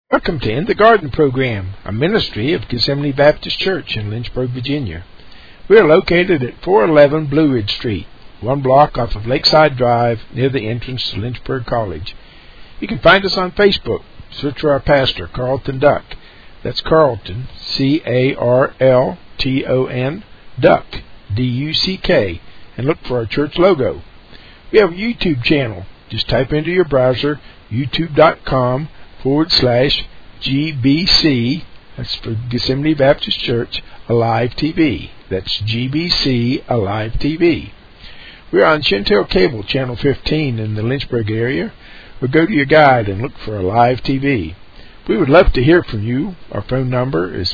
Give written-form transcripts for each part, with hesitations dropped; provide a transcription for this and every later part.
Welcome to In the Garden Program, a ministry of Gethsemane Baptist Church in Lynchburg, Virginia. We are located at 411 Blue Ridge Street, one block off of Lakeside Drive near the entrance to Lynchburg College. You can find us on Facebook. Search for our pastor, Carlton Duck. That's Carlton, C-A-R-L-T-O-N, Duck, D-U-C-K, and look for our church logo. We have a YouTube channel. Just type into your browser youtube.com/GBC, that's for Gethsemane Baptist Church, Alive TV. That's GBC Alive TV. We're on Chantel Cable, Channel 15 in the Lynchburg area, or go to your guide and look for Alive TV. We would love to hear from you. Our phone number is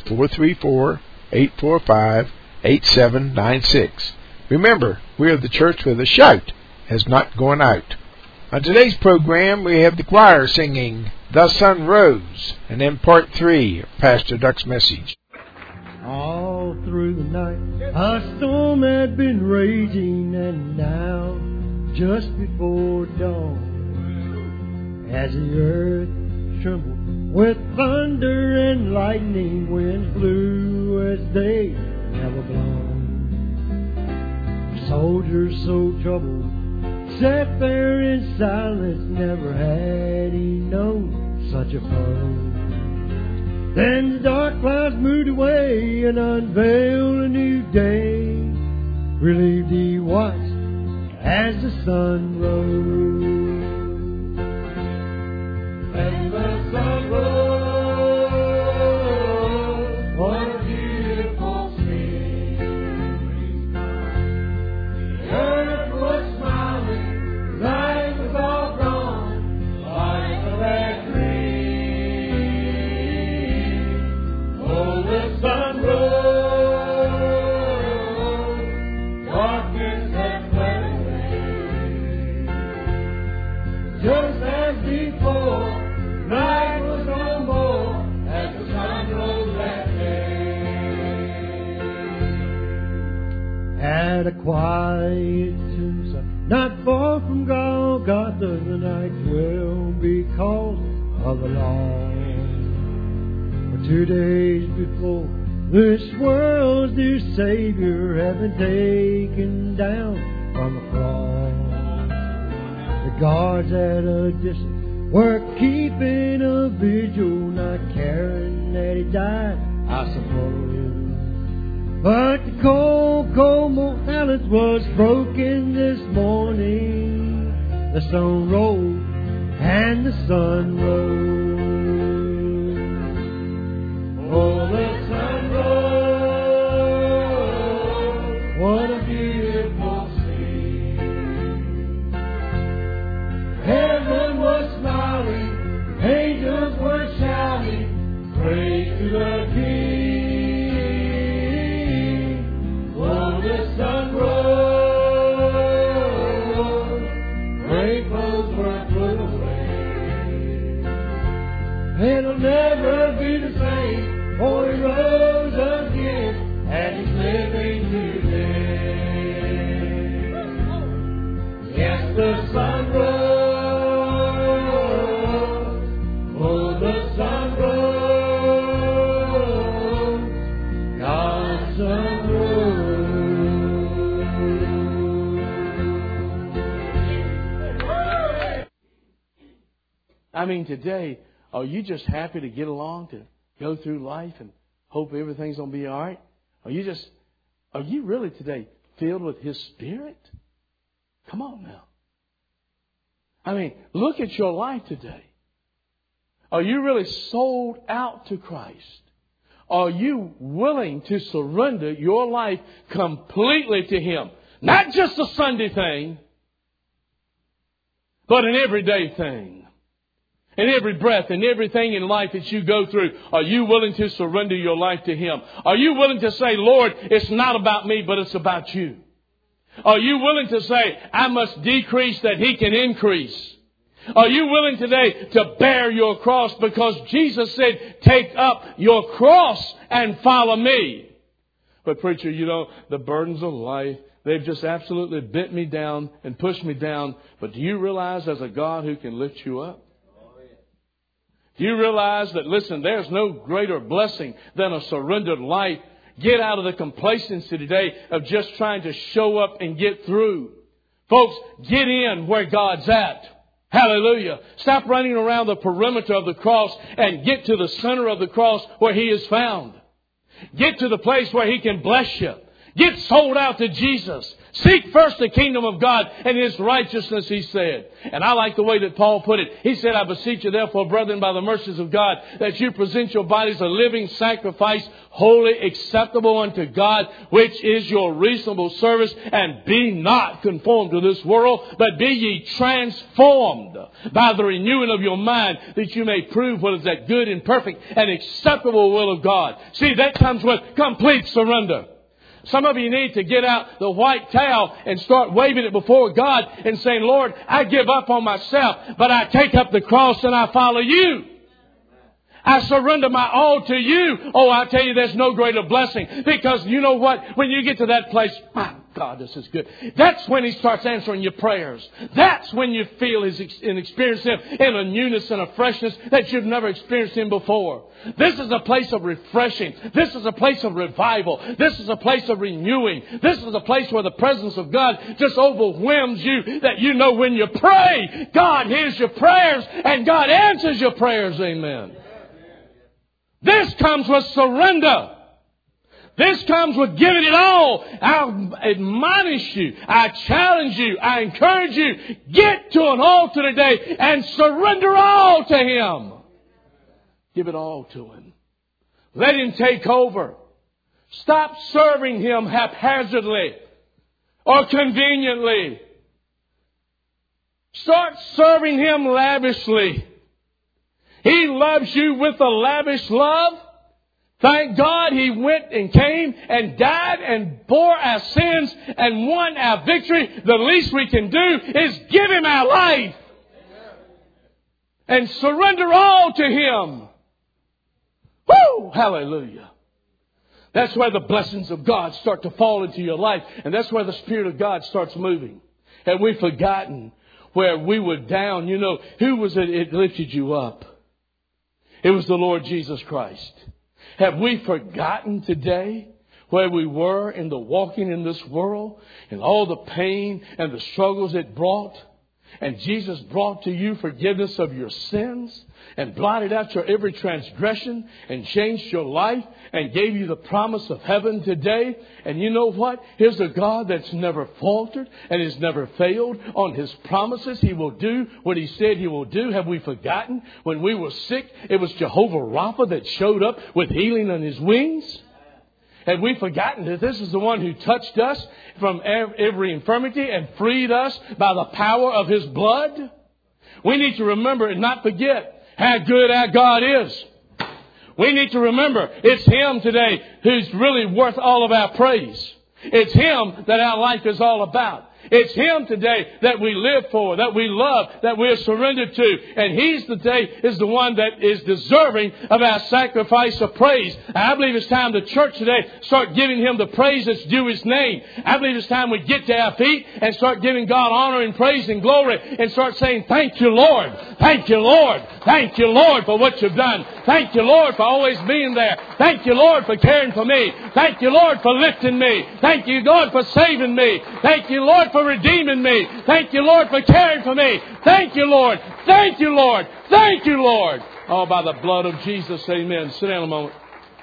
434-845-8796. Remember, we are the church where the shout has not gone out. On today's program, we have the choir singing The Sun Rose, and then part 3 of Pastor Duck's message. All through the night, a storm had been raging, and now, just before dawn, as the earth trembled with thunder and lightning, winds blew as they never blown. Soldiers so troubled sat there in silence, never had he known such a foe. Then the dark clouds moved away and unveiled a new day. Relieved he watched as the sun rose. And the sun rose, what a beautiful scene. The earth was smiling, life was all gone, life of that dream. Oh, the sun rose, darkness had fled away. Just as before, night was no more, as the sun rose that day. At a quiet tombsite, not far from Golgotha, the night will be called of the Lord. For 2 days before, this world's dear Savior had been taken down from the cross. The guards at a distance were keeping a vigil, not caring that he died, I suppose. But the cold, cold silence was broken this morning. The sun rose and the sun rose. Oh, the sun rose, what a beautiful scene. Heaven was smiling, angels were shouting, praise to the King. Oh, the sun rose, gray clothes were put away. It'll never be the same, for he rose again, and he's living today. Yes, the sun rose, oh, the sun rose, God's sun rose. I mean, today, are you just happy to get along, to go through life and hope everything's going to be all right? Are you really today filled with His Spirit? Come on now. I mean, look at your life today. Are you really sold out to Christ? Are you willing to surrender your life completely to Him? Not just a Sunday thing, but an everyday thing. And every breath and everything in life that you go through, are you willing to surrender your life to Him? Are you willing to say, Lord, it's not about me, but it's about you? Are you willing to say, I must decrease that He can increase? Are you willing today to bear your cross? Because Jesus said, take up your cross and follow me. But preacher, the burdens of life, they've just absolutely bent me down and pushed me down. But do you realize there's a God who can lift you up? Do you realize that, listen, there's no greater blessing than a surrendered life? Get out of the complacency today of just trying to show up and get through. Folks, get in where God's at. Hallelujah. Stop running around the perimeter of the cross and get to the center of the cross where He is found. Get to the place where He can bless you. Get sold out to Jesus. Seek first the kingdom of God and His righteousness, He said. And I like the way that Paul put it. He said, I beseech you therefore, brethren, by the mercies of God, that you present your bodies a living sacrifice, wholly acceptable unto God, which is your reasonable service. And be not conformed to this world, but be ye transformed by the renewing of your mind, that you may prove what is that good and perfect and acceptable will of God. See, that comes with complete surrender. Some of you need to get out the white towel and start waving it before God and saying, Lord, I give up on myself, but I take up the cross and I follow you. I surrender my all to you. Oh, I tell you, there's no greater blessing. Because you know what? When you get to that place, my God, this is good. That's when He starts answering your prayers. That's when you feel and experience Him in a newness and a freshness that you've never experienced Him before. This is a place of refreshing. This is a place of revival. This is a place of renewing. This is a place where the presence of God just overwhelms you, that you know when you pray, God hears your prayers and God answers your prayers. Amen. This comes with surrender. This comes with giving it all. I admonish you. I challenge you. I encourage you. Get to an altar today and surrender all to Him. Give it all to Him. Let Him take over. Stop serving Him haphazardly or conveniently. Start serving Him lavishly. He loves you with a lavish love. Thank God He went and came and died and bore our sins and won our victory. The least we can do is give Him our life and surrender all to Him. Woo! Hallelujah. That's where the blessings of God start to fall into your life. And that's where the Spirit of God starts moving. Have we forgotten where we were down? You know, who was it that lifted you up? It was the Lord Jesus Christ. Have we forgotten today where we were in the walking in this world and all the pain and the struggles it brought? And Jesus brought to you forgiveness of your sins and blotted out your every transgression and changed your life and gave you the promise of heaven today. And you know what? Here's a God that's never faltered and has never failed on His promises. He will do what He said He will do. Have we forgotten when we were sick, it was Jehovah Rapha that showed up with healing on His wings? Have we forgotten that this is the one who touched us from every infirmity and freed us by the power of His blood? We need to remember and not forget how good our God is. We need to remember it's Him today who's really worth all of our praise. It's Him that our life is all about. It's Him today that we live for, that we love, that we're surrendered to. And He's today is the one that is deserving of our sacrifice of praise. And I believe it's time the church today start giving Him the praise that's due His name. I believe it's time we get to our feet and start giving God honor and praise and glory and start saying, thank you, Lord. Thank you, Lord. Thank you, Lord, for what you've done. Thank you, Lord, for always being there. Thank you, Lord, for caring for me. Thank you, Lord, for lifting me. Thank you, Lord, for saving me. Thank you, Lord, for redeeming me. Thank you, Lord, for caring for me. Thank you, Lord. Thank you, Lord. Thank you, Lord. Oh, by the blood of Jesus, amen. Sit down a moment.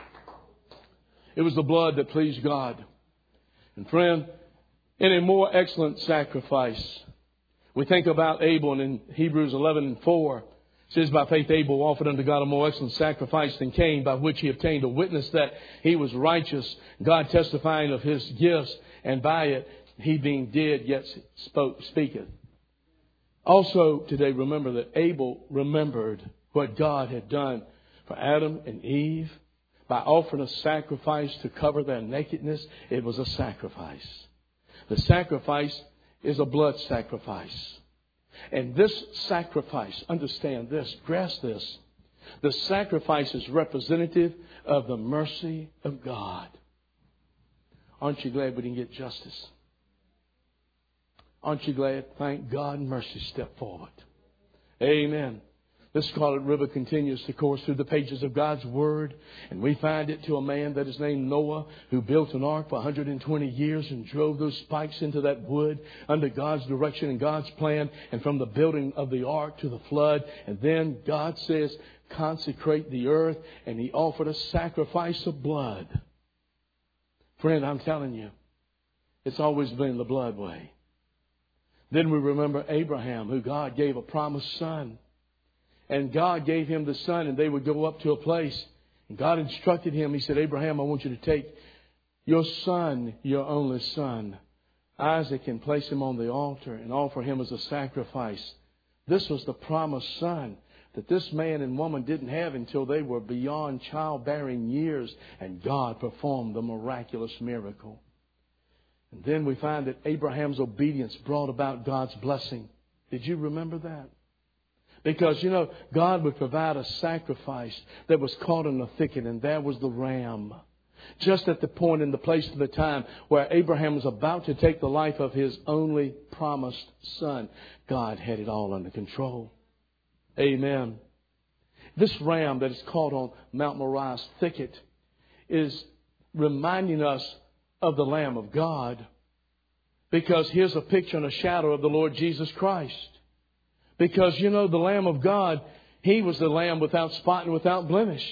It was the blood that pleased God. And friend, in a more excellent sacrifice, we think about Abel, and in Hebrews 11:4, it says, by faith Abel offered unto God a more excellent sacrifice than Cain, by which he obtained a witness that he was righteous, God testifying of his gifts, and by it he being dead yet speaketh. Also today remember that Abel remembered what God had done for Adam and Eve. By offering a sacrifice to cover their nakedness, it was a sacrifice. The sacrifice is a blood sacrifice. And this sacrifice, understand this, grasp this, the sacrifice is representative of the mercy of God. Aren't you glad we didn't get justice? Aren't you glad? Thank God mercy stepped forward. Amen. This Scarlet River continues to course through the pages of God's Word. And we find it to a man that is named Noah, who built an ark for 120 years and drove those spikes into that wood under God's direction and God's plan. And from the building of the ark to the flood. And then God says, consecrate the earth. And He offered a sacrifice of blood. Friend, I'm telling you, it's always been the blood way. Then we remember Abraham, who God gave a promised son. And God gave him the son, and they would go up to a place. And God instructed him. He said, Abraham, I want you to take your son, your only son, Isaac, and place him on the altar and offer him as a sacrifice. This was the promised son that this man and woman didn't have until they were beyond childbearing years. And God performed the miraculous miracle. And then we find that Abraham's obedience brought about God's blessing. Did you remember that? Because, God would provide a sacrifice that was caught in the thicket, and that was the ram. Just at the point in the place of the time where Abraham was about to take the life of his only promised son, God had it all under control. Amen. This ram that is caught on Mount Moriah's thicket is reminding us of the Lamb of God. Because here's a picture and a shadow of the Lord Jesus Christ. Because, the Lamb of God, He was the Lamb without spot and without blemish.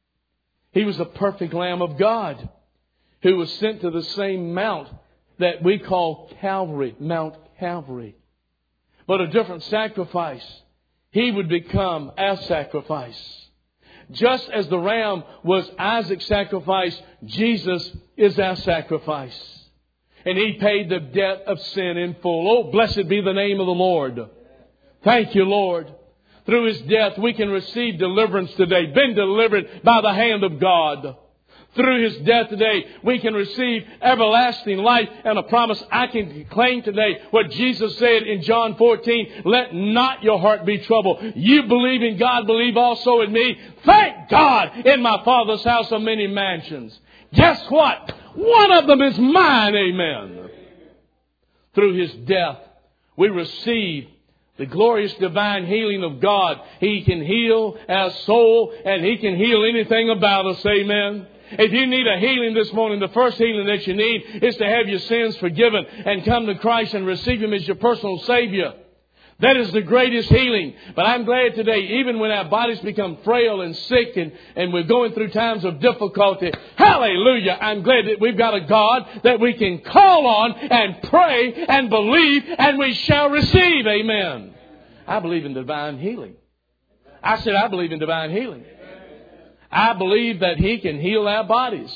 He was the perfect Lamb of God who was sent to the same mount that we call Calvary, Mount Calvary. But a different sacrifice. He would become our sacrifice. Just as the ram was Isaac's sacrifice, Jesus is our sacrifice. And He paid the debt of sin in full. Oh, blessed be the name of the Lord. Thank you, Lord. Through His death, we can receive deliverance today. Been delivered by the hand of God. Through His death today, we can receive everlasting life and a promise. I can claim today what Jesus said in John 14. Let not your heart be troubled. You believe in God, believe also in me. Thank God, in my Father's house are many mansions. Guess what? One of them is mine. Amen. Through His death, we receive the glorious divine healing of God. He can heal our soul, and He can heal anything about us. Amen. If you need a healing this morning, the first healing that you need is to have your sins forgiven and come to Christ and receive Him as your personal Savior. That is the greatest healing. But I'm glad today, even when our bodies become frail and sick and we're going through times of difficulty, hallelujah, I'm glad that we've got a God that we can call on and pray and believe, and we shall receive. Amen. I believe in divine healing. I said I believe in divine healing. I believe that He can heal our bodies.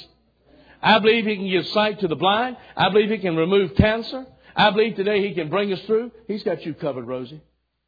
I believe He can give sight to the blind. I believe He can remove cancer. I believe today He can bring us through. He's got you covered, Rosie.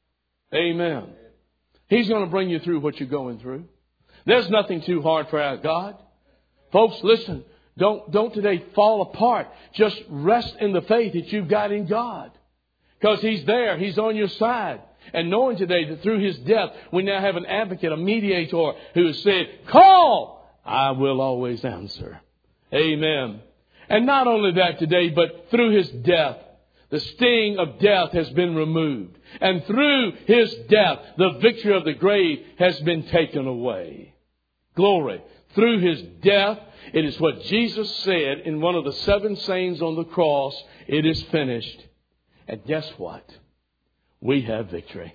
Amen. He's going to bring you through what you're going through. There's nothing too hard for our God. Folks, listen. Don't today fall apart. Just rest in the faith that you've got in God. Because He's there. He's on your side. And knowing today that through His death, we now have an advocate, a mediator, who has said, call, I will always answer. Amen. And not only that today, but through His death, the sting of death has been removed. And through His death, the victory of the grave has been taken away. Glory. Through His death, it is what Jesus said in one of the 7 sayings on the cross, it is finished. And guess what? We have victory.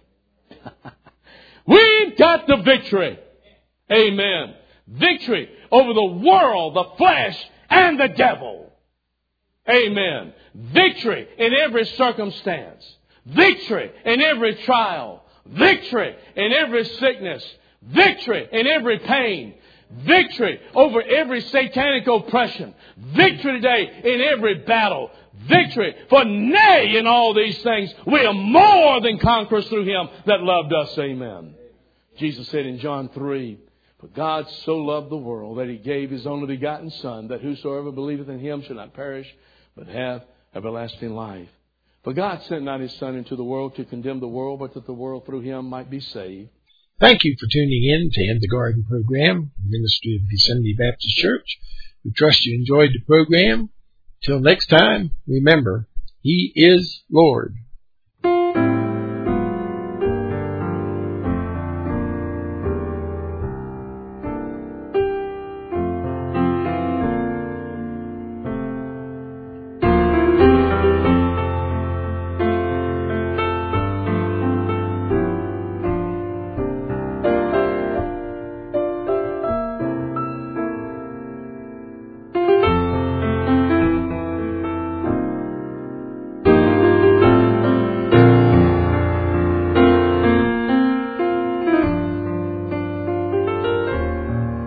We've got the victory. Amen. Victory over the world, the flesh, and the devil. Amen. Victory in every circumstance. Victory in every trial. Victory in every sickness. Victory in every pain. Victory over every satanic oppression. Victory today in every battle. Victory. For nay, in all these things, we are more than conquerors through Him that loved us. Amen. Jesus said in John 3, for God so loved the world that He gave His only begotten Son, that whosoever believeth in Him shall not perish, but have everlasting life. For God sent not His Son into the world to condemn the world, but that the world through Him might be saved. Thank you for tuning in to In the Garden program, Ministry of Gethsemane Baptist Church. We trust you enjoyed the program. Till next time, remember, He is Lord.